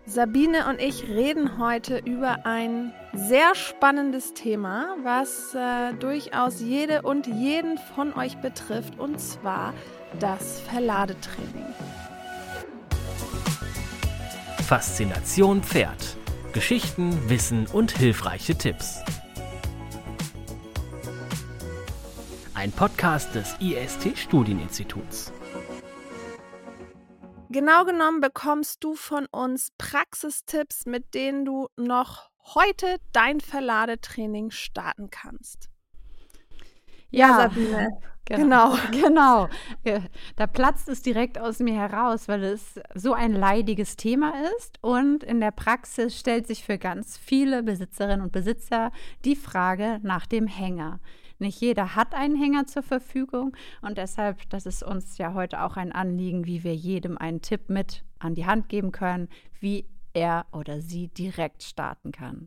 Sabine und ich reden heute über ein sehr spannendes Thema, was durchaus jede und jeden von euch betrifft, und zwar das Verladetraining. Faszination Pferd. Geschichten, Wissen und hilfreiche Tipps. Ein Podcast des IST Studieninstituts. Genau genommen bekommst du von uns Praxistipps, mit denen du noch heute dein Verladetraining starten kannst. Ja, Sabine. Genau. Da platzt es direkt aus mir heraus, weil es so ein leidiges Thema ist. Und in der Praxis stellt sich für ganz viele Besitzerinnen und Besitzer die Frage nach dem Hänger. Nicht jeder hat einen Hänger zur Verfügung und deshalb, das ist uns ja heute auch ein Anliegen, wie wir jedem einen Tipp mit an die Hand geben können, wie er oder sie direkt starten kann.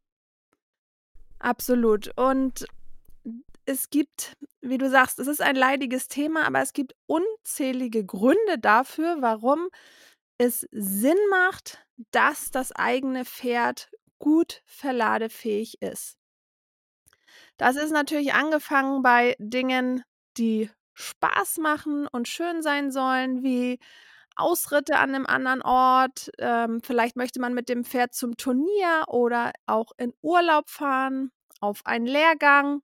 Absolut. Und es gibt, wie du sagst, es ist ein leidiges Thema, aber es gibt unzählige Gründe dafür, warum es Sinn macht, dass das eigene Pferd gut verladefähig ist. Das ist natürlich angefangen bei Dingen, die Spaß machen und schön sein sollen, wie Ausritte an einem anderen Ort. Vielleicht möchte man mit dem Pferd zum Turnier oder auch in Urlaub fahren, auf einen Lehrgang.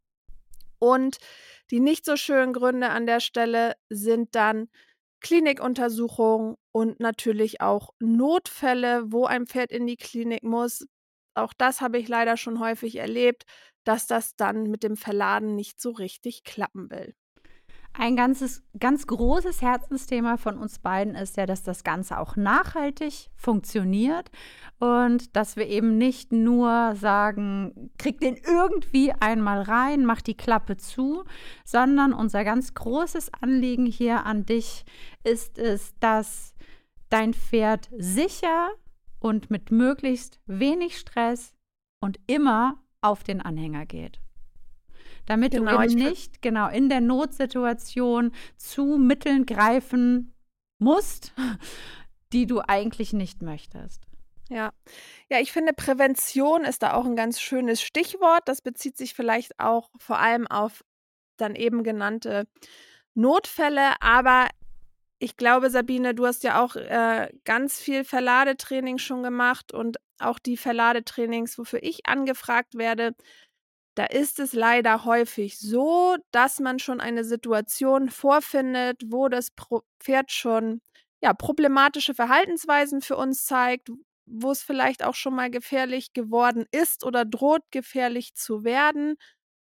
Und die nicht so schönen Gründe an der Stelle sind dann Klinikuntersuchungen und natürlich auch Notfälle, wo ein Pferd in die Klinik muss. Auch das habe ich leider schon häufig erlebt, dass das dann mit dem Verladen nicht so richtig klappen will. Ein ganz großes Herzensthema von uns beiden ist ja, dass das Ganze auch nachhaltig funktioniert und dass wir eben nicht nur sagen, krieg den irgendwie einmal rein, mach die Klappe zu, sondern unser ganz großes Anliegen hier an dich ist es, dass dein Pferd sicher und mit möglichst wenig Stress und immer auf den Anhänger geht. Damit du eben nicht in der Notsituation zu Mitteln greifen musst, die du eigentlich nicht möchtest. Ja, ich finde, Prävention ist da auch ein ganz schönes Stichwort. Das bezieht sich vielleicht auch vor allem auf dann eben genannte Notfälle. Aber ich glaube, Sabine, du hast ja auch ganz viel Verladetraining schon gemacht und auch die Verladetrainings, wofür ich angefragt werde. Da ist es leider häufig so, dass man schon eine Situation vorfindet, wo das Pferd schon problematische Verhaltensweisen für uns zeigt, wo es vielleicht auch schon mal gefährlich geworden ist oder droht, gefährlich zu werden.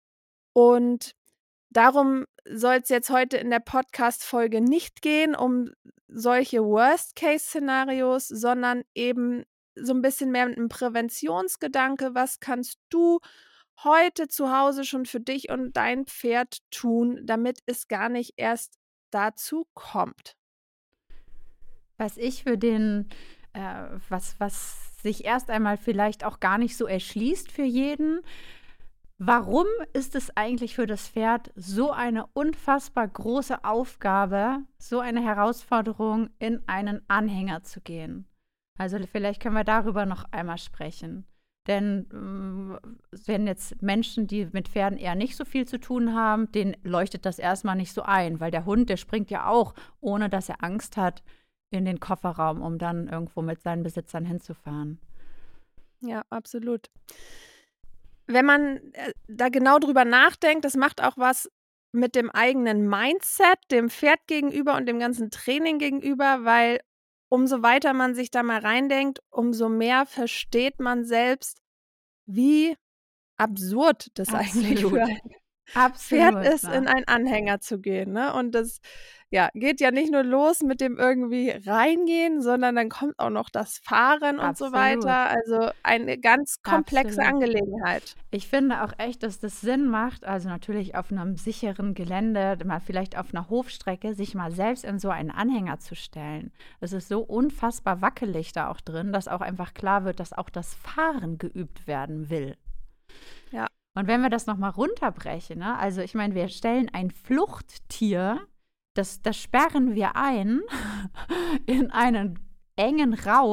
Und darum soll es jetzt heute in der Podcast-Folge nicht gehen, um solche Worst-Case-Szenarios, sondern eben so ein bisschen mehr mit einem Präventionsgedanke. Was kannst du heute zu Hause schon für dich und dein Pferd tun, damit es gar nicht erst dazu kommt? Was ich für den, was sich erst einmal vielleicht auch gar nicht so erschließt für jeden, warum ist es eigentlich für das Pferd so eine unfassbar große Aufgabe, so eine Herausforderung, in einen Anhänger zu gehen? Also vielleicht können wir darüber noch einmal sprechen. Denn wenn jetzt Menschen, die mit Pferden eher nicht so viel zu tun haben, denen leuchtet das erstmal nicht so ein, weil der Hund, der springt ja auch, ohne dass er Angst hat, in den Kofferraum, um dann irgendwo mit seinen Besitzern hinzufahren. Ja, absolut. Wenn man da genau drüber nachdenkt, das macht auch was mit dem eigenen Mindset, dem Pferd gegenüber und dem ganzen Training gegenüber, weil umso weiter man sich da mal reindenkt, umso mehr versteht man selbst, wie absurd das eigentlich für ein Pferd ist, in einen Anhänger zu gehen. Ne? Und das geht ja nicht nur los mit dem irgendwie reingehen, sondern dann kommt auch noch das Fahren und so weiter. Also eine ganz komplexe Angelegenheit. Ich finde auch echt, dass das Sinn macht, also natürlich auf einem sicheren Gelände, mal vielleicht auf einer Hofstrecke, sich mal selbst in so einen Anhänger zu stellen. Es ist so unfassbar wackelig da auch drin, dass auch einfach klar wird, dass auch das Fahren geübt werden will. Ja. Und wenn wir das nochmal runterbrechen, ne? Also ich meine, wir stellen ein Fluchttier, das sperren wir ein in einen engen Raum,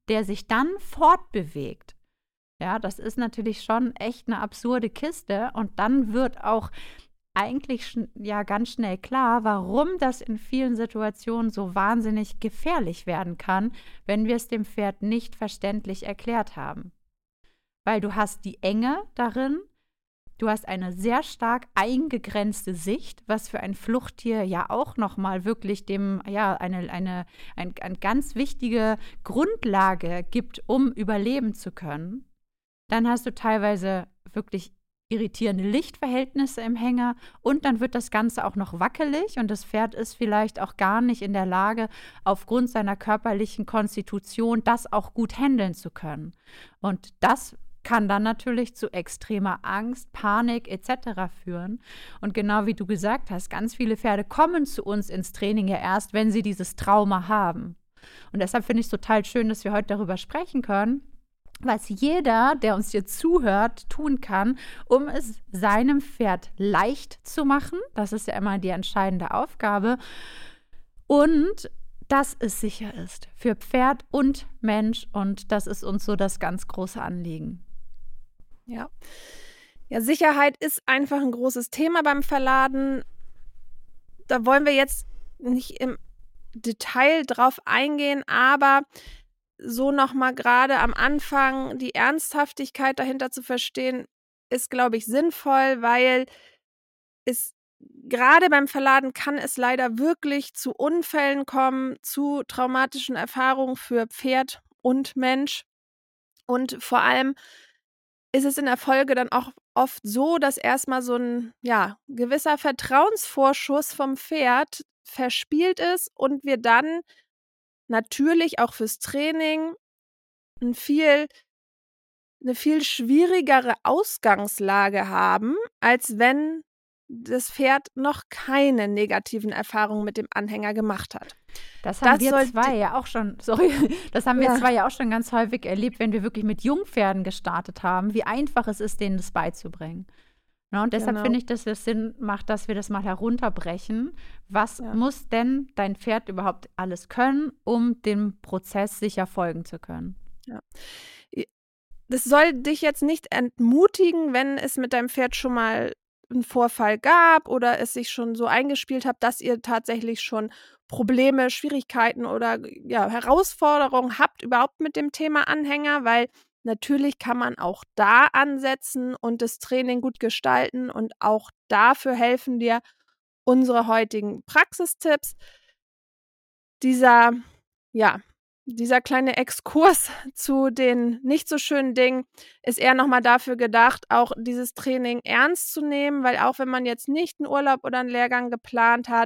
der sich dann fortbewegt. Ja, das ist natürlich schon echt eine absurde Kiste. Und dann wird auch eigentlich ganz schnell klar, warum das in vielen Situationen so wahnsinnig gefährlich werden kann, wenn wir es dem Pferd nicht verständlich erklärt haben. Weil du hast die Enge darin, du hast eine sehr stark eingegrenzte Sicht, was für ein Fluchttier ja auch nochmal wirklich dem, eine ganz wichtige Grundlage gibt, um überleben zu können. Dann hast du teilweise wirklich irritierende Lichtverhältnisse im Hänger und dann wird das Ganze auch noch wackelig und das Pferd ist vielleicht auch gar nicht in der Lage, aufgrund seiner körperlichen Konstitution das auch gut handeln zu können. Und das kann dann natürlich zu extremer Angst, Panik etc. führen. Und genau wie du gesagt hast, ganz viele Pferde kommen zu uns ins Training ja erst, wenn sie dieses Trauma haben. Und deshalb finde ich es total schön, dass wir heute darüber sprechen können, was jeder, der uns hier zuhört, tun kann, um es seinem Pferd leicht zu machen. Das ist ja immer die entscheidende Aufgabe. Und dass es sicher ist für Pferd und Mensch. Und das ist uns so das ganz große Anliegen. Ja. Ja, Sicherheit ist einfach ein großes Thema beim Verladen. Da wollen wir jetzt nicht im Detail drauf eingehen, aber so nochmal gerade am Anfang die Ernsthaftigkeit dahinter zu verstehen, ist, glaube ich, sinnvoll, weil es gerade beim Verladen kann es leider wirklich zu Unfällen kommen, zu traumatischen Erfahrungen für Pferd und Mensch. Und vor allem ist es in der Folge dann auch oft so, dass erstmal so ein gewisser Vertrauensvorschuss vom Pferd verspielt ist und wir dann natürlich auch fürs Training eine viel schwierigere Ausgangslage haben, als wenn das Pferd noch keine negativen Erfahrungen mit dem Anhänger gemacht hat. Das haben wir zwei ja auch schon ganz häufig erlebt, wenn wir wirklich mit Jungpferden gestartet haben, wie einfach es ist, denen das beizubringen. Ja, und deshalb finde ich, dass es Sinn macht, dass wir das mal herunterbrechen. Was muss denn dein Pferd überhaupt alles können, um dem Prozess sicher folgen zu können? Ja. Das soll dich jetzt nicht entmutigen, wenn es mit deinem Pferd schon mal einen Vorfall gab oder es sich schon so eingespielt hat, dass ihr tatsächlich schon Probleme, Schwierigkeiten oder Herausforderungen habt überhaupt mit dem Thema Anhänger, weil natürlich kann man auch da ansetzen und das Training gut gestalten und auch dafür helfen dir unsere heutigen Praxistipps. Dieser kleine Exkurs zu den nicht so schönen Dingen ist eher noch mal dafür gedacht, auch dieses Training ernst zu nehmen, weil auch wenn man jetzt nicht einen Urlaub oder einen Lehrgang geplant hat,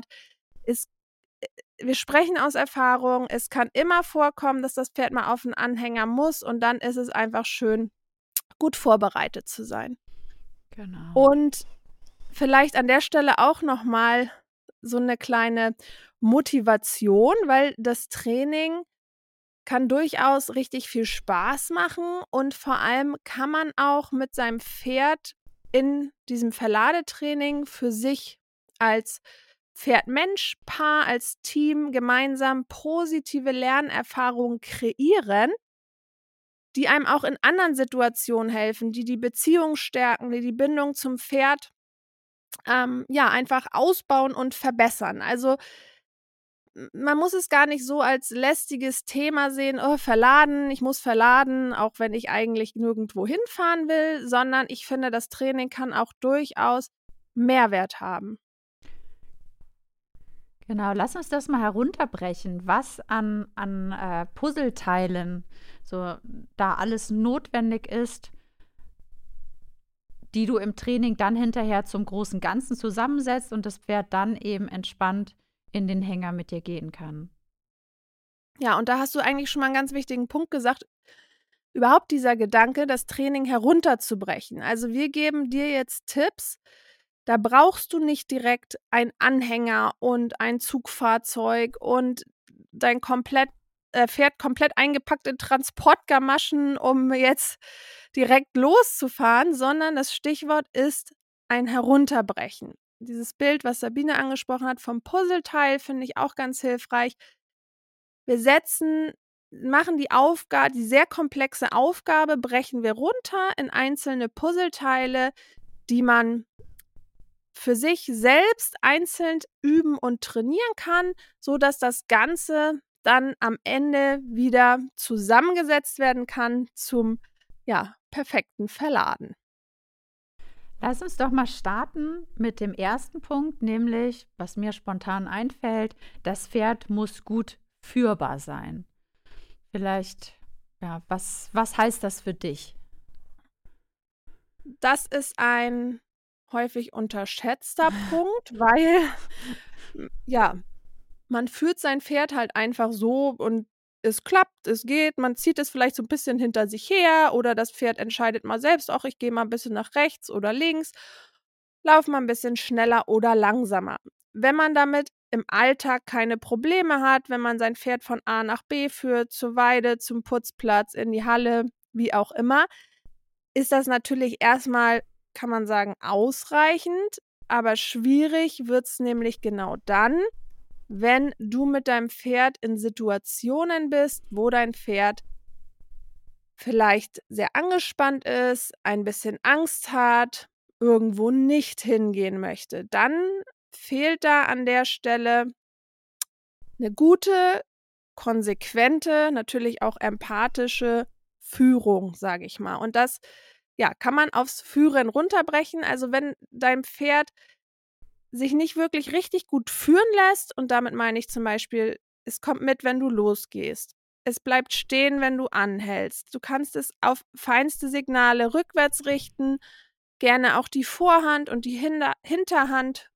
wir sprechen aus Erfahrung, es kann immer vorkommen, dass das Pferd mal auf 'n Anhänger muss und dann ist es einfach schön, gut vorbereitet zu sein. Genau. Und vielleicht an der Stelle auch noch mal so eine kleine Motivation, weil das Training kann durchaus richtig viel Spaß machen und vor allem kann man auch mit seinem Pferd in diesem Verladetraining für sich als Pferd-Mensch-Paar, als Team gemeinsam positive Lernerfahrungen kreieren, die einem auch in anderen Situationen helfen, die die Beziehung stärken, die die Bindung zum Pferd einfach ausbauen und verbessern. Also man muss es gar nicht so als lästiges Thema sehen, oh, verladen, ich muss verladen, auch wenn ich eigentlich nirgendwo hinfahren will, sondern ich finde, das Training kann auch durchaus Mehrwert haben. Genau, lass uns das mal herunterbrechen, was an Puzzleteilen so da alles notwendig ist, die du im Training dann hinterher zum großen Ganzen zusammensetzt und das Pferd dann eben entspannt in den Hänger mit dir gehen kann. Ja, und da hast du eigentlich schon mal einen ganz wichtigen Punkt gesagt. Überhaupt dieser Gedanke, das Training herunterzubrechen. Also wir geben dir jetzt Tipps, da brauchst du nicht direkt einen Anhänger und ein Zugfahrzeug und dein Pferd komplett eingepackt in Transportgamaschen, um jetzt direkt loszufahren, sondern das Stichwort ist ein Herunterbrechen. Dieses Bild, was Sabine angesprochen hat vom Puzzleteil, finde ich auch ganz hilfreich. Wir setzen machen die sehr komplexe Aufgabe, brechen wir runter in einzelne Puzzleteile, die man für sich selbst einzeln üben und trainieren kann, sodass das Ganze dann am Ende wieder zusammengesetzt werden kann zum perfekten Verladen. Lass uns doch mal starten mit dem ersten Punkt, nämlich, was mir spontan einfällt, das Pferd muss gut führbar sein. Vielleicht, was heißt das für dich? Das ist ein häufig unterschätzter Punkt, weil man führt sein Pferd halt einfach so und es klappt, es geht, man zieht es vielleicht so ein bisschen hinter sich her oder das Pferd entscheidet mal selbst: „Ach, ich gehe mal ein bisschen nach rechts oder links, laufe mal ein bisschen schneller oder langsamer.“ Wenn man damit im Alltag keine Probleme hat, wenn man sein Pferd von A nach B führt, zur Weide, zum Putzplatz, in die Halle, wie auch immer, ist das natürlich erstmal, kann man sagen, ausreichend, aber schwierig wird's nämlich genau dann, wenn du mit deinem Pferd in Situationen bist, wo dein Pferd vielleicht sehr angespannt ist, ein bisschen Angst hat, irgendwo nicht hingehen möchte. Dann fehlt da an der Stelle eine gute, konsequente, natürlich auch empathische Führung, sage ich mal. Und das, kann man aufs Führen runterbrechen. Also, wenn dein Pferd sich nicht wirklich richtig gut führen lässt, und damit meine ich zum Beispiel, es kommt mit, wenn du losgehst. Es bleibt stehen, wenn du anhältst. Du kannst es auf feinste Signale rückwärts richten, gerne auch die Vorhand und die Hinterhand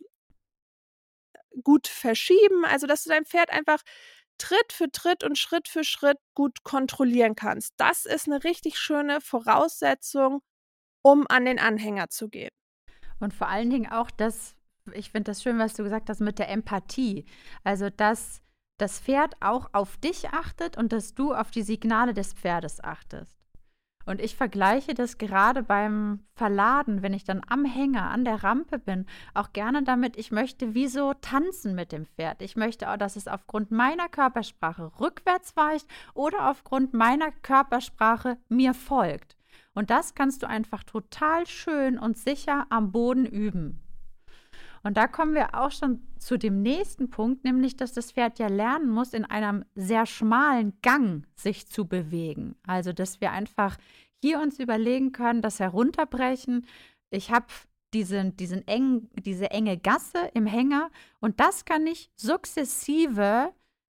gut verschieben, also dass du dein Pferd einfach Tritt für Tritt und Schritt für Schritt gut kontrollieren kannst. Das ist eine richtig schöne Voraussetzung, um an den Anhänger zu gehen. Und vor allen Dingen auch ich finde das schön, was du gesagt hast mit der Empathie. Also, dass das Pferd auch auf dich achtet und dass du auf die Signale des Pferdes achtest. Und ich vergleiche das gerade beim Verladen, wenn ich dann am Hänger, an der Rampe bin, auch gerne damit, ich möchte wie so tanzen mit dem Pferd. Ich möchte auch, dass es aufgrund meiner Körpersprache rückwärts weicht oder aufgrund meiner Körpersprache mir folgt. Und das kannst du einfach total schön und sicher am Boden üben. Und da kommen wir auch schon zu dem nächsten Punkt, nämlich, dass das Pferd ja lernen muss, in einem sehr schmalen Gang sich zu bewegen. Also, dass wir einfach hier uns überlegen können, das herunterbrechen. Ich habe diese enge Gasse im Hänger und das kann ich sukzessive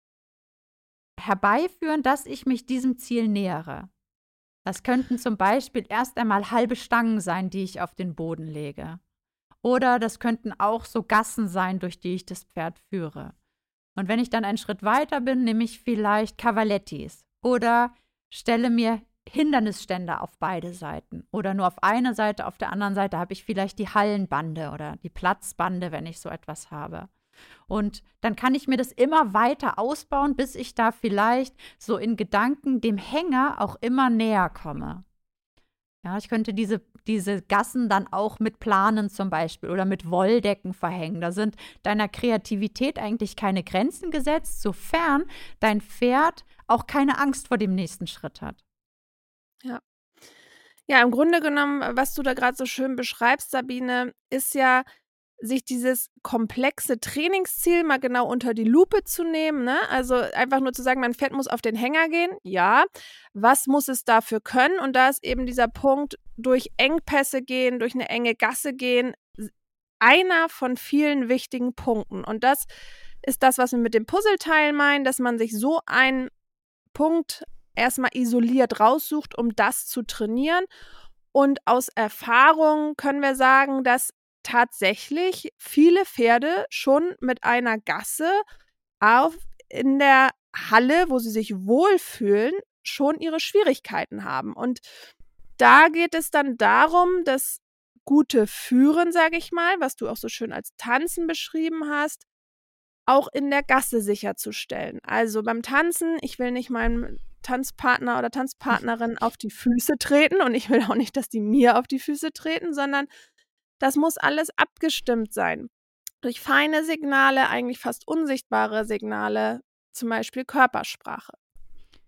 herbeiführen, dass ich mich diesem Ziel nähere. Das könnten zum Beispiel erst einmal halbe Stangen sein, die ich auf den Boden lege. Oder das könnten auch so Gassen sein, durch die ich das Pferd führe. Und wenn ich dann einen Schritt weiter bin, nehme ich vielleicht Cavalettis oder stelle mir Hindernisständer auf beide Seiten oder nur auf eine Seite, auf der anderen Seite habe ich vielleicht die Hallenbande oder die Platzbande, wenn ich so etwas habe. Und dann kann ich mir das immer weiter ausbauen, bis ich da vielleicht so in Gedanken dem Hänger auch immer näher komme. Ja, ich könnte diese Gassen dann auch mit Planen zum Beispiel oder mit Wolldecken verhängen. Da sind deiner Kreativität eigentlich keine Grenzen gesetzt, sofern dein Pferd auch keine Angst vor dem nächsten Schritt hat. Ja. Ja, im Grunde genommen, was du da gerade so schön beschreibst, Sabine, ist ja, sich dieses komplexe Trainingsziel mal genau unter die Lupe zu nehmen, ne? Also, einfach nur zu sagen, mein Pferd muss auf den Hänger gehen. Ja, was muss es dafür können? Und da ist eben dieser Punkt, durch Engpässe gehen, durch eine enge Gasse gehen, einer von vielen wichtigen Punkten. Und das ist das, was wir mit dem Puzzleteil meinen, dass man sich so einen Punkt erstmal isoliert raussucht, um das zu trainieren. Und aus Erfahrung können wir sagen, dass tatsächlich viele Pferde schon mit einer Gasse in der Halle, wo sie sich wohlfühlen, schon ihre Schwierigkeiten haben. Und da geht es dann darum, das gute Führen, sage ich mal, was du auch so schön als Tanzen beschrieben hast, auch in der Gasse sicherzustellen. Also beim Tanzen, ich will nicht meinem Tanzpartner oder Tanzpartnerin auf die Füße treten und ich will auch nicht, dass die mir auf die Füße treten, sondern das muss alles abgestimmt sein. Durch feine Signale, eigentlich fast unsichtbare Signale, zum Beispiel Körpersprache.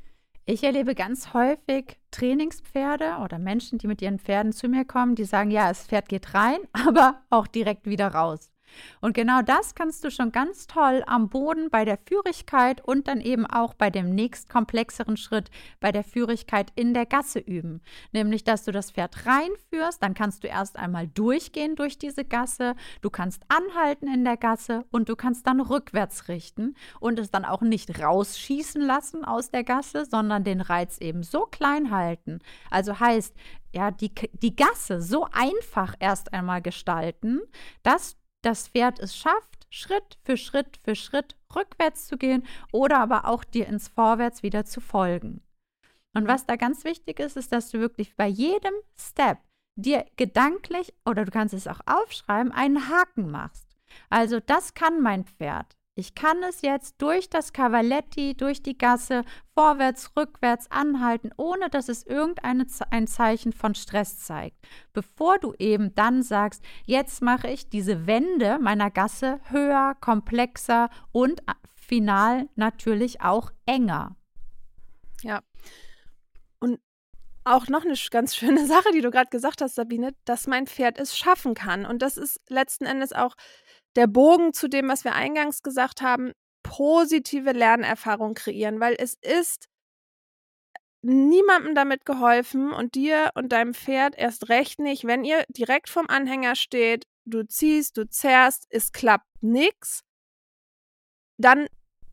Ich erlebe ganz häufig Trainingspferde oder Menschen, die mit ihren Pferden zu mir kommen, die sagen, ja, das Pferd geht rein, aber auch direkt wieder raus. Und genau das kannst du schon ganz toll am Boden bei der Führigkeit und dann eben auch bei dem nächstkomplexeren Schritt bei der Führigkeit in der Gasse üben. Nämlich, dass du das Pferd reinführst, dann kannst du erst einmal durchgehen durch diese Gasse, du kannst anhalten in der Gasse und du kannst dann rückwärts richten und es dann auch nicht rausschießen lassen aus der Gasse, sondern den Reiz eben so klein halten. Also heißt, ja, die Gasse so einfach erst einmal gestalten, dass das Pferd es schafft, Schritt für Schritt für Schritt rückwärts zu gehen oder aber auch dir ins Vorwärts wieder zu folgen. Und was da ganz wichtig ist, ist, dass du wirklich bei jedem Step dir gedanklich, oder du kannst es auch aufschreiben, einen Haken machst. Also das kann mein Pferd. Ich kann es jetzt durch das Cavaletti, durch die Gasse, vorwärts, rückwärts anhalten, ohne dass es ein Zeichen von Stress zeigt. Bevor du eben dann sagst, jetzt mache ich diese Wände meiner Gasse höher, komplexer und final natürlich auch enger. Ja. Und auch noch eine ganz schöne Sache, die du gerade gesagt hast, Sabine, dass mein Pferd es schaffen kann. Und das ist letzten Endes auch der Bogen zu dem, was wir eingangs gesagt haben, positive Lernerfahrung kreieren, weil es ist niemandem damit geholfen und dir und deinem Pferd erst recht nicht, wenn ihr direkt vom Anhänger steht, du ziehst, du zerrst, es klappt nix, dann,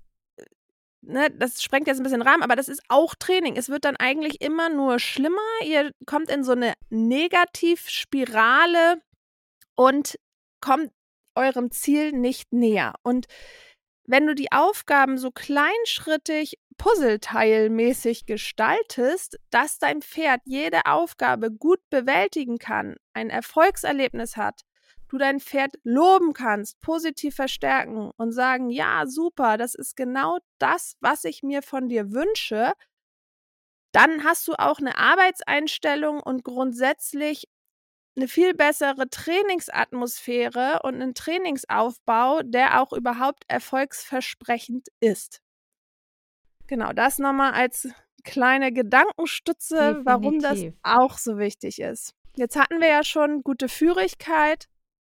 das sprengt jetzt ein bisschen Rahmen, aber das ist auch Training. Es wird dann eigentlich immer nur schlimmer, ihr kommt in so eine Negativspirale und kommt eurem Ziel nicht näher. Und wenn du die Aufgaben so kleinschrittig, puzzleteilmäßig gestaltest, dass dein Pferd jede Aufgabe gut bewältigen kann, ein Erfolgserlebnis hat, du dein Pferd loben kannst, positiv verstärken und sagen, ja, super, das ist genau das, was ich mir von dir wünsche, dann hast du auch eine Arbeitseinstellung und grundsätzlich eine viel bessere Trainingsatmosphäre und einen Trainingsaufbau, der auch überhaupt erfolgsversprechend ist. Genau, das nochmal als kleine Gedankenstütze, Definitiv. warum das auch so wichtig ist. Jetzt hatten wir ja schon gute Führigkeit,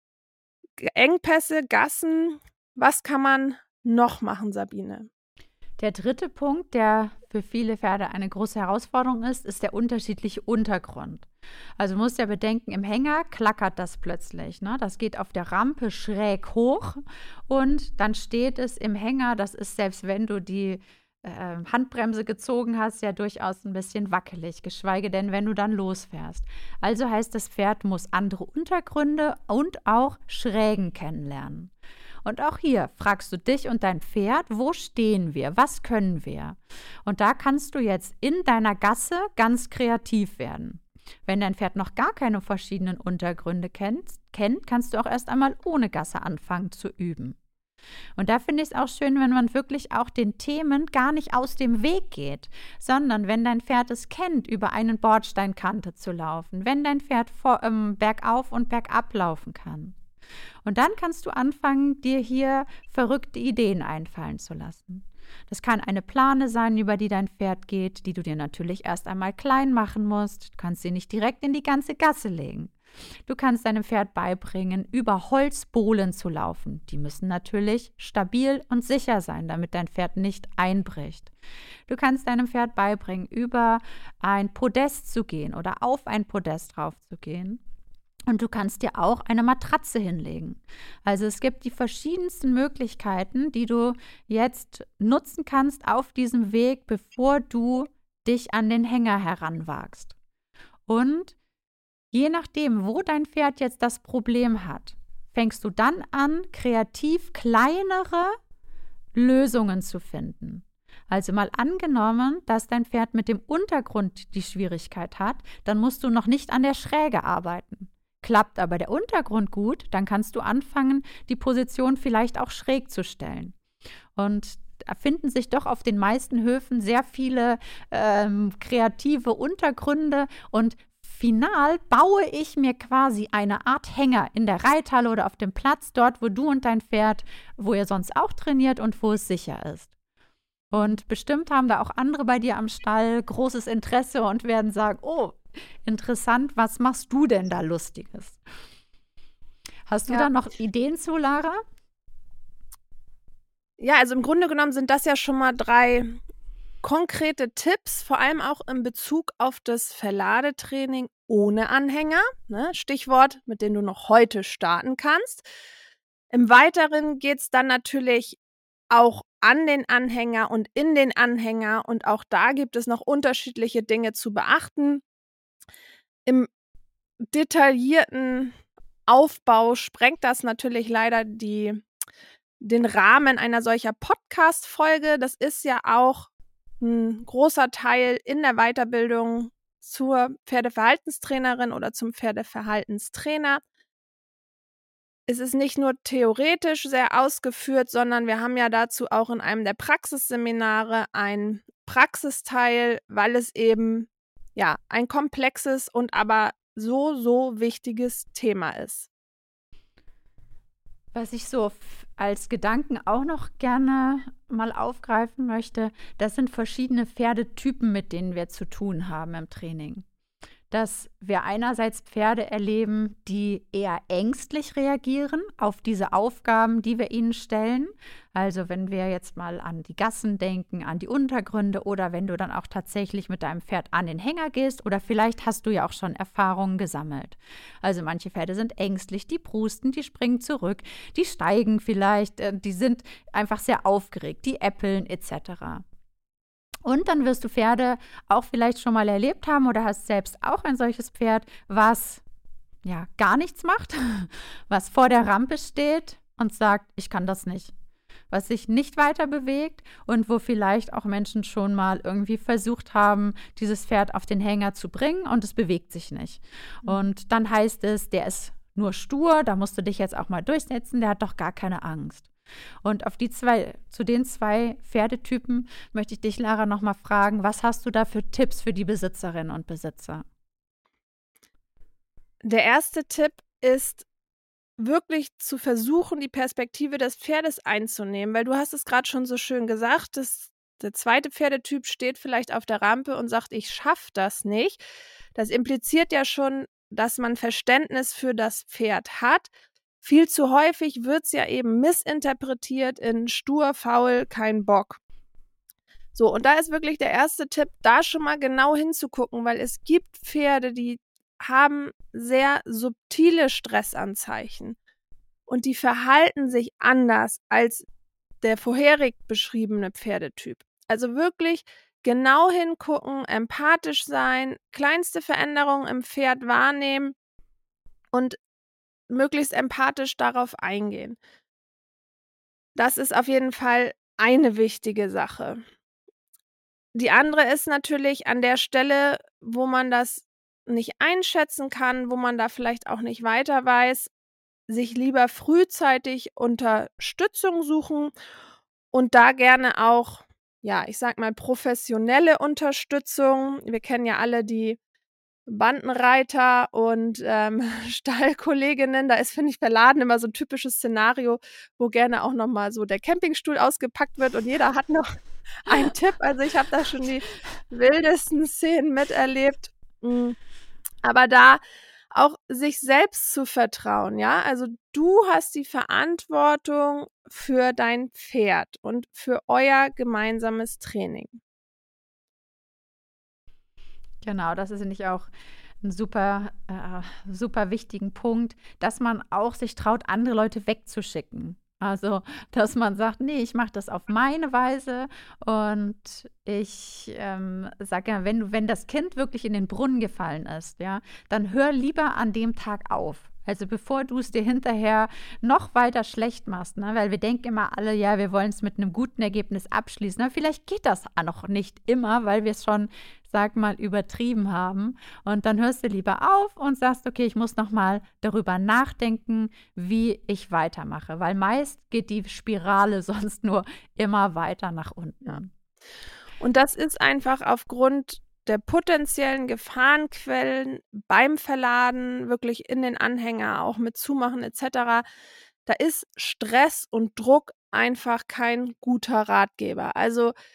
Engpässe, Gassen. Was kann man noch machen, Sabine? Der dritte Punkt, der für viele Pferde eine große Herausforderung ist, ist der unterschiedliche Untergrund. Also du musst ja bedenken, im Hänger klackert das plötzlich. Ne? Das geht auf der Rampe schräg hoch und dann steht es im Hänger, das ist, selbst wenn du die Handbremse gezogen hast, ja durchaus ein bisschen wackelig, geschweige denn, wenn du dann losfährst. Also heißt, das Pferd muss andere Untergründe und auch Schrägen kennenlernen. Und auch hier fragst du dich und dein Pferd, wo stehen wir, was können wir? Und da kannst du jetzt in deiner Gasse ganz kreativ werden. Wenn dein Pferd noch gar keine verschiedenen Untergründe kennt, kannst du auch erst einmal ohne Gasse anfangen zu üben. Und da finde ich es auch schön, wenn man wirklich auch den Themen gar nicht aus dem Weg geht, sondern wenn dein Pferd es kennt, über einen Bordsteinkante zu laufen, wenn dein Pferd bergauf und bergab laufen kann. Und dann kannst du anfangen, dir hier verrückte Ideen einfallen zu lassen. Das kann eine Plane sein, über die dein Pferd geht, die du dir natürlich erst einmal klein machen musst. Du kannst sie nicht direkt in die ganze Gasse legen. Du kannst deinem Pferd beibringen, über Holzbohlen zu laufen. Die müssen natürlich stabil und sicher sein, damit dein Pferd nicht einbricht. Du kannst deinem Pferd beibringen, über ein Podest zu gehen oder auf ein Podest drauf zu gehen. Und du kannst dir auch eine Matratze hinlegen. Also es gibt die verschiedensten Möglichkeiten, die du jetzt nutzen kannst auf diesem Weg, bevor du dich an den Hänger heranwagst. Und je nachdem, wo dein Pferd jetzt das Problem hat, fängst du dann an, kreativ kleinere Lösungen zu finden. Also mal angenommen, dass dein Pferd mit dem Untergrund die Schwierigkeit hat, dann musst du noch nicht an der Schräge arbeiten. Klappt aber der Untergrund gut, dann kannst du anfangen, die Position vielleicht auch schräg zu stellen. Und da finden sich doch auf den meisten Höfen sehr viele kreative Untergründe und final baue ich mir quasi eine Art Hänger in der Reithalle oder auf dem Platz, dort, wo du und dein Pferd, wo ihr sonst auch trainiert und wo es sicher ist. Und bestimmt haben da auch andere bei dir am Stall großes Interesse und werden sagen, oh, interessant, was machst du denn da Lustiges? Hast du da noch Ideen zu, Lara? Ja, also im Grunde genommen sind das ja schon mal 3 konkrete Tipps, vor allem auch in Bezug auf das Verladetraining ohne Anhänger, ne? Stichwort, mit dem du noch heute starten kannst. Im Weiteren geht es dann natürlich auch an den Anhänger und in den Anhänger, und auch da gibt es noch unterschiedliche Dinge zu beachten. Im detaillierten Aufbau sprengt das natürlich leider den Rahmen einer solcher Podcast-Folge. Das ist ja auch ein großer Teil in der Weiterbildung zur Pferdeverhaltenstrainerin oder zum Pferdeverhaltenstrainer. Es ist nicht nur theoretisch sehr ausgeführt, sondern wir haben ja dazu auch in einem der Praxisseminare einen Praxisteil, weil es eben ja ein komplexes und aber so wichtiges Thema ist. Was ich so als Gedanken auch noch gerne mal aufgreifen möchte, das sind verschiedene Pferdetypen, mit denen wir zu tun haben im Training. Dass wir einerseits Pferde erleben, die eher ängstlich reagieren auf diese Aufgaben, die wir ihnen stellen. Also wenn wir jetzt mal an die Gassen denken, an die Untergründe, oder wenn du dann auch tatsächlich mit deinem Pferd an den Hänger gehst, oder vielleicht hast du ja auch schon Erfahrungen gesammelt. Also manche Pferde sind ängstlich, die prusten, die springen zurück, die steigen vielleicht, die sind einfach sehr aufgeregt, die äppeln etc. Und dann wirst du Pferde auch vielleicht schon mal erlebt haben oder hast selbst auch ein solches Pferd, was ja gar nichts macht, was vor der Rampe steht und sagt, ich kann das nicht. Was sich nicht weiter bewegt und wo vielleicht auch Menschen schon mal irgendwie versucht haben, dieses Pferd auf den Hänger zu bringen, und es bewegt sich nicht. Und dann heißt es, der ist nur stur, da musst du dich jetzt auch mal durchsetzen, der hat doch gar keine Angst. Und zu den 2 Pferdetypen möchte ich dich, Lara, noch mal fragen, was hast du da für Tipps für die Besitzerinnen und Besitzer? Der erste Tipp ist, wirklich zu versuchen, die Perspektive des Pferdes einzunehmen, weil du hast es gerade schon so schön gesagt, der zweite Pferdetyp steht vielleicht auf der Rampe und sagt, ich schaffe das nicht. Das impliziert ja schon, dass man Verständnis für das Pferd hat. Viel zu häufig wird es ja eben missinterpretiert in stur, faul, kein Bock. So, und da ist wirklich der erste Tipp, da schon mal genau hinzugucken, weil es gibt Pferde, die haben sehr subtile Stressanzeichen und die verhalten sich anders als der vorherig beschriebene Pferdetyp. Also wirklich genau hingucken, empathisch sein, kleinste Veränderungen im Pferd wahrnehmen und möglichst empathisch darauf eingehen. Das ist auf jeden Fall eine wichtige Sache. Die andere ist natürlich an der Stelle, wo man das nicht einschätzen kann, wo man da vielleicht auch nicht weiter weiß, sich lieber frühzeitig Unterstützung suchen und da gerne auch, ja, ich sag mal, professionelle Unterstützung. Wir kennen ja alle die Bandenreiter und Stallkolleginnen. Da ist, finde ich, Verladen immer so ein typisches Szenario, wo gerne auch noch mal so der Campingstuhl ausgepackt wird und jeder hat noch einen Tipp. Also ich habe da schon die wildesten Szenen miterlebt. Aber da auch sich selbst zu vertrauen, ja? Also du hast die Verantwortung für dein Pferd und für euer gemeinsames Training. Genau, das ist nämlich auch ein super wichtigen Punkt, dass man auch sich traut, andere Leute wegzuschicken. Also, dass man sagt: „Nee, ich mache das auf meine Weise“, und ich, sage ja, wenn das Kind wirklich in den Brunnen gefallen ist, ja, dann hör lieber an dem Tag auf. Also, bevor du es dir hinterher noch weiter schlecht machst, ne? Weil wir denken immer alle, ja, wir wollen es mit einem guten Ergebnis abschließen. Aber vielleicht geht das noch nicht immer, weil wir es schon, sag mal, übertrieben haben. Und dann hörst du lieber auf und sagst: „Okay, ich muss noch mal darüber nachdenken, wie ich weitermache“, weil meist geht die Spirale sonst nur immer weiter nach unten. Ja. Und das ist einfach aufgrund der potenziellen Gefahrenquellen beim Verladen, wirklich in den Anhänger, auch mit Zumachen etc. Da ist Stress und Druck einfach kein guter Ratgeber. Also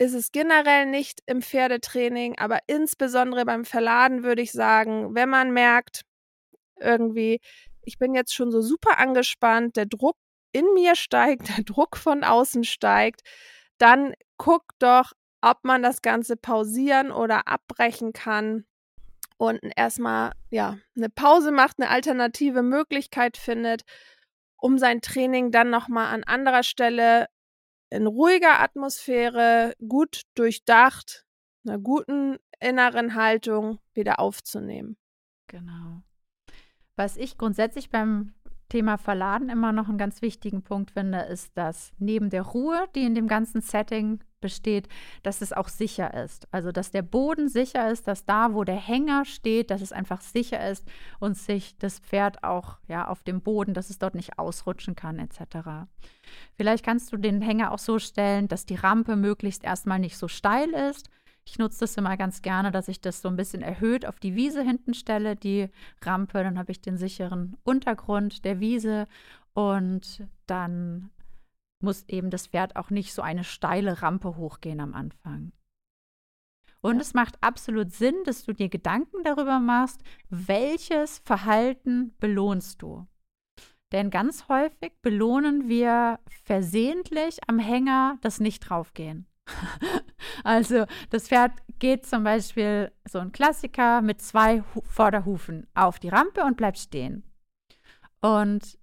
ist es generell nicht im Pferdetraining, aber insbesondere beim Verladen würde ich sagen, wenn man merkt, irgendwie, ich bin jetzt schon so super angespannt, der Druck in mir steigt, der Druck von außen steigt, dann guck doch, ob man das Ganze pausieren oder abbrechen kann und erstmal eine Pause macht, eine alternative Möglichkeit findet, um sein Training dann nochmal an anderer Stelle in ruhiger Atmosphäre, gut durchdacht, einer guten inneren Haltung wieder aufzunehmen. Genau. Was ich grundsätzlich beim Thema Verladen immer noch einen ganz wichtigen Punkt finde, ist, dass neben der Ruhe, die in dem ganzen Setting besteht, dass es auch sicher ist. Also, dass der Boden sicher ist, dass da, wo der Hänger steht, dass es einfach sicher ist und sich das Pferd auch auf dem Boden, dass es dort nicht ausrutschen kann etc. Vielleicht kannst du den Hänger auch so stellen, dass die Rampe möglichst erstmal nicht so steil ist. Ich nutze das immer ganz gerne, dass ich das so ein bisschen erhöht auf die Wiese hinten stelle, die Rampe. Dann habe ich den sicheren Untergrund der Wiese und dann muss eben das Pferd auch nicht so eine steile Rampe hochgehen am Anfang. Und es macht absolut Sinn, dass du dir Gedanken darüber machst, welches Verhalten belohnst du. Denn ganz häufig belohnen wir versehentlich am Hänger das Nicht-Draufgehen. Also das Pferd geht zum Beispiel, so ein Klassiker, mit 2 Vorderhufen auf die Rampe und bleibt stehen. Und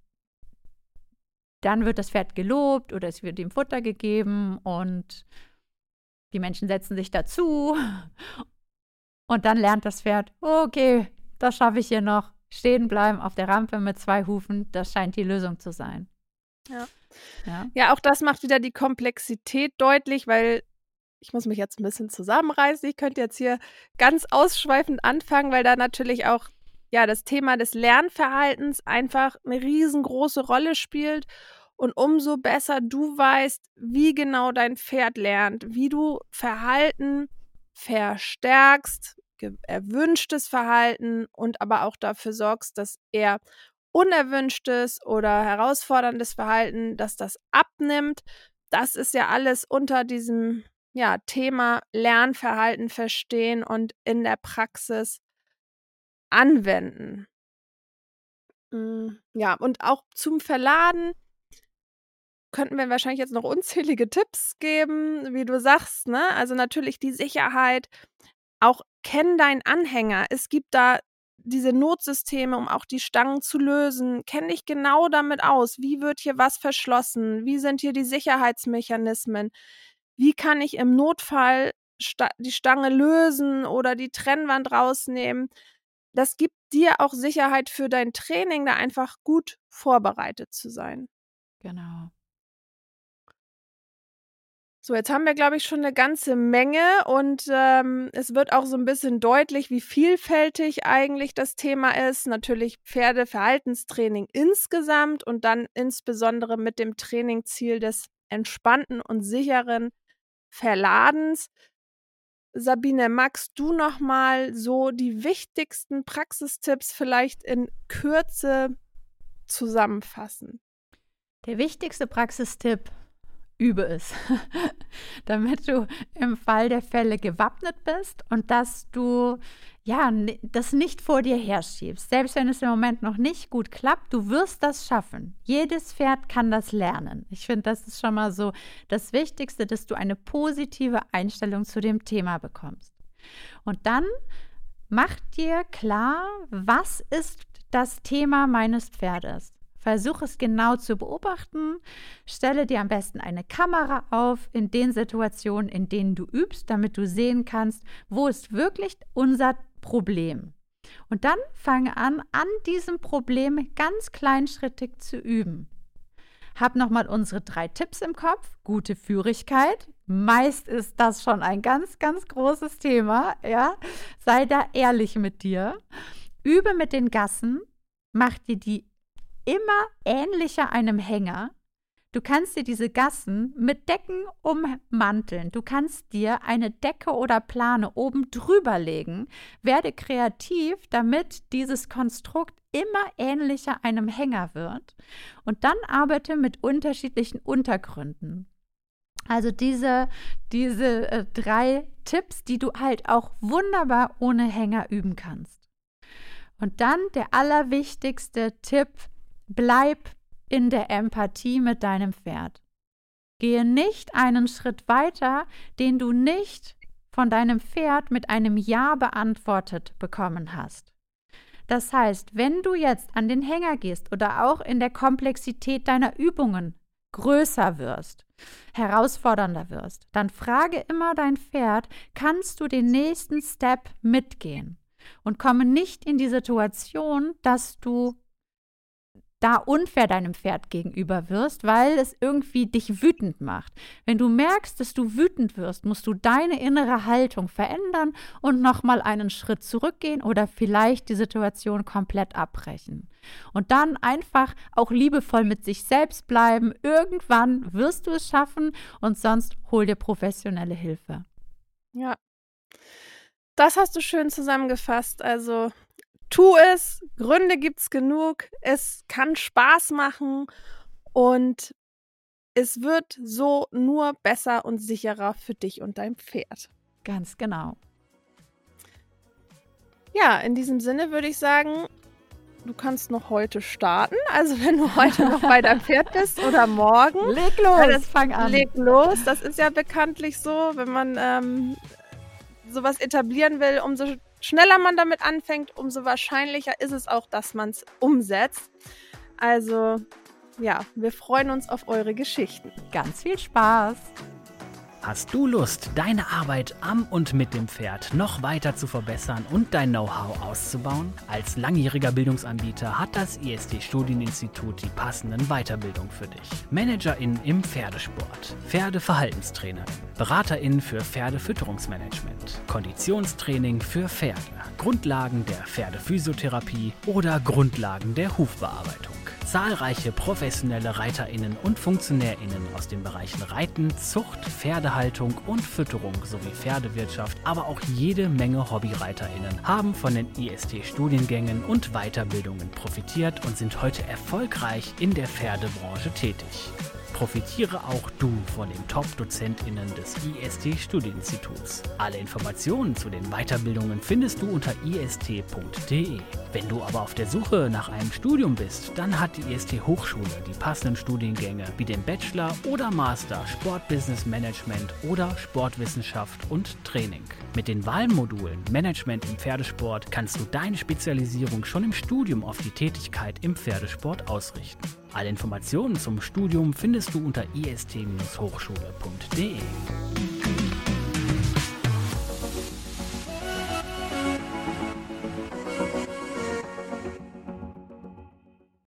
dann wird das Pferd gelobt oder es wird ihm Futter gegeben und die Menschen setzen sich dazu. Und dann lernt das Pferd, okay, das schaffe ich hier noch. Stehen bleiben auf der Rampe mit 2 Hufen, das scheint die Lösung zu sein. Ja, auch das macht wieder die Komplexität deutlich, weil ich muss mich jetzt ein bisschen zusammenreißen. Ich könnte jetzt hier ganz ausschweifend anfangen, weil da natürlich auch das Thema des Lernverhaltens einfach eine riesengroße Rolle spielt. Und umso besser du weißt, wie genau dein Pferd lernt, wie du Verhalten verstärkst, erwünschtes Verhalten und aber auch dafür sorgst, dass er unerwünschtes oder herausforderndes Verhalten, dass das abnimmt. Das ist ja alles unter diesem Thema Lernverhalten verstehen und in der Praxis anwenden. Ja, und auch zum Verladen könnten wir wahrscheinlich jetzt noch unzählige Tipps geben, wie du sagst, ne? Also natürlich die Sicherheit, auch kenn deinen Anhänger. Es gibt da diese Notsysteme, um auch die Stangen zu lösen. Kenn dich genau damit aus. Wie wird hier was verschlossen? Wie sind hier die Sicherheitsmechanismen? Wie kann ich im Notfall die Stange lösen oder die Trennwand rausnehmen? Das gibt dir auch Sicherheit für dein Training, da einfach gut vorbereitet zu sein. Genau. So, jetzt haben wir, glaube ich, schon eine ganze Menge und es wird auch so ein bisschen deutlich, wie vielfältig eigentlich das Thema ist. Natürlich Pferdeverhaltenstraining insgesamt und dann insbesondere mit dem Trainingsziel des entspannten und sicheren Verladens. Sabine, magst du noch mal so die wichtigsten Praxistipps vielleicht in Kürze zusammenfassen? Der wichtigste Praxistipp: Übe es, damit du im Fall der Fälle gewappnet bist und dass du das nicht vor dir herschiebst. Selbst wenn es im Moment noch nicht gut klappt, du wirst das schaffen. Jedes Pferd kann das lernen. Ich finde, das ist schon mal so das Wichtigste, dass du eine positive Einstellung zu dem Thema bekommst. Und dann mach dir klar, was ist das Thema meines Pferdes? Versuch es genau zu beobachten. Stelle dir am besten eine Kamera auf in den Situationen, in denen du übst, damit du sehen kannst, wo ist wirklich unser Problem. Und dann fange an diesem Problem ganz kleinschrittig zu üben. Hab nochmal unsere 3 Tipps im Kopf. Gute Führigkeit. Meist ist das schon ein ganz, ganz großes Thema. Ja? Sei da ehrlich mit dir. Übe mit den Gassen. Mach dir die immer ähnlicher einem Hänger. Du kannst dir diese Gassen mit Decken ummanteln. Du kannst dir eine Decke oder Plane oben drüber legen. Werde kreativ, damit dieses Konstrukt immer ähnlicher einem Hänger wird. Und dann arbeite mit unterschiedlichen Untergründen. Also diese 3 Tipps, die du halt auch wunderbar ohne Hänger üben kannst. Und dann der allerwichtigste Tipp, bleib in der Empathie mit deinem Pferd. Gehe nicht einen Schritt weiter, den du nicht von deinem Pferd mit einem Ja beantwortet bekommen hast. Das heißt, wenn du jetzt an den Hänger gehst oder auch in der Komplexität deiner Übungen größer wirst, herausfordernder wirst, dann frage immer dein Pferd, kannst du den nächsten Step mitgehen? Und komme nicht in die Situation, dass du da unfair deinem Pferd gegenüber wirst, weil es irgendwie dich wütend macht. Wenn du merkst, dass du wütend wirst, musst du deine innere Haltung verändern und nochmal einen Schritt zurückgehen oder vielleicht die Situation komplett abbrechen. Und dann einfach auch liebevoll mit sich selbst bleiben. Irgendwann wirst du es schaffen und sonst hol dir professionelle Hilfe. Ja, das hast du schön zusammengefasst. Also tu es, Gründe gibt's genug, es kann Spaß machen und es wird so nur besser und sicherer für dich und dein Pferd. Ganz genau. Ja, in diesem Sinne würde ich sagen, du kannst noch heute starten. Also wenn du heute noch bei deinem Pferd bist oder morgen. Leg los, fang an. Leg los, das ist ja bekanntlich so, wenn man sowas etablieren will, umso schneller man damit anfängt, umso wahrscheinlicher ist es auch, dass man es umsetzt. Also ja, wir freuen uns auf eure Geschichten. Ganz viel Spaß! Hast du Lust, deine Arbeit am und mit dem Pferd noch weiter zu verbessern und dein Know-how auszubauen? Als langjähriger Bildungsanbieter hat das IST Studieninstitut die passenden Weiterbildungen für dich. ManagerInnen im Pferdesport, Pferdeverhaltenstrainerin, BeraterInnen für Pferdefütterungsmanagement, Konditionstraining für Pferde, Grundlagen der Pferdephysiotherapie oder Grundlagen der Hufbearbeitung. Zahlreiche professionelle ReiterInnen und FunktionärInnen aus den Bereichen Reiten, Zucht, Pferdehaltung und Fütterung sowie Pferdewirtschaft, aber auch jede Menge HobbyreiterInnen haben von den IST-Studiengängen und Weiterbildungen profitiert und sind heute erfolgreich in der Pferdebranche tätig. Profitiere auch du von den Top-DozentInnen des IST-Studieninstituts. Alle Informationen zu den Weiterbildungen findest du unter ist.de. Wenn du aber auf der Suche nach einem Studium bist, dann hat die IST Hochschule die passenden Studiengänge wie den Bachelor oder Master Sportbusiness Management oder Sportwissenschaft und Training. Mit den Wahlmodulen Management im Pferdesport kannst du deine Spezialisierung schon im Studium auf die Tätigkeit im Pferdesport ausrichten. Alle Informationen zum Studium findest du unter ist-hochschule.de.